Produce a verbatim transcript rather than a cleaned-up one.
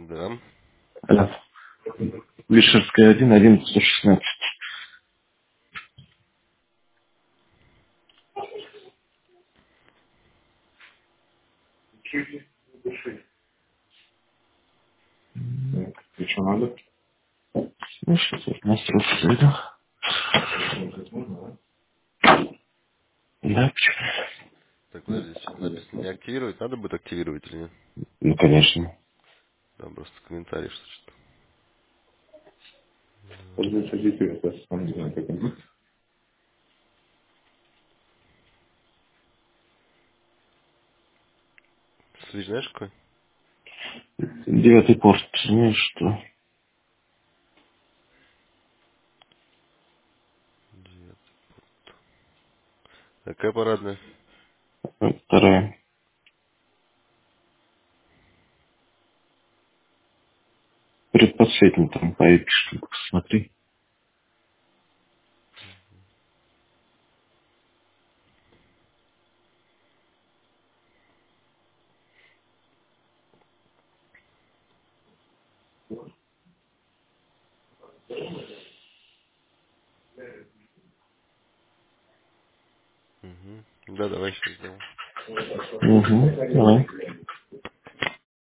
Да. Алло. Вишерская один, одиннадцать, сто шестнадцать. Так, и что надо? Ну, сейчас я на строчку зайду. Да, почему? Так, подожди, что-то написано не активировать. Надо будет активировать или нет? Ну, конечно. Да, просто комментарий, что что-то. Пользуется джи пи эс, он не знаю, как он. Свич знаешь какой? Девятый порт, знаешь что? Девять. Какая парадная? Вторая. Предпоследний там по эпишку, посмотри. Угу. Да, давай сейчас сделаем. Угу, давай.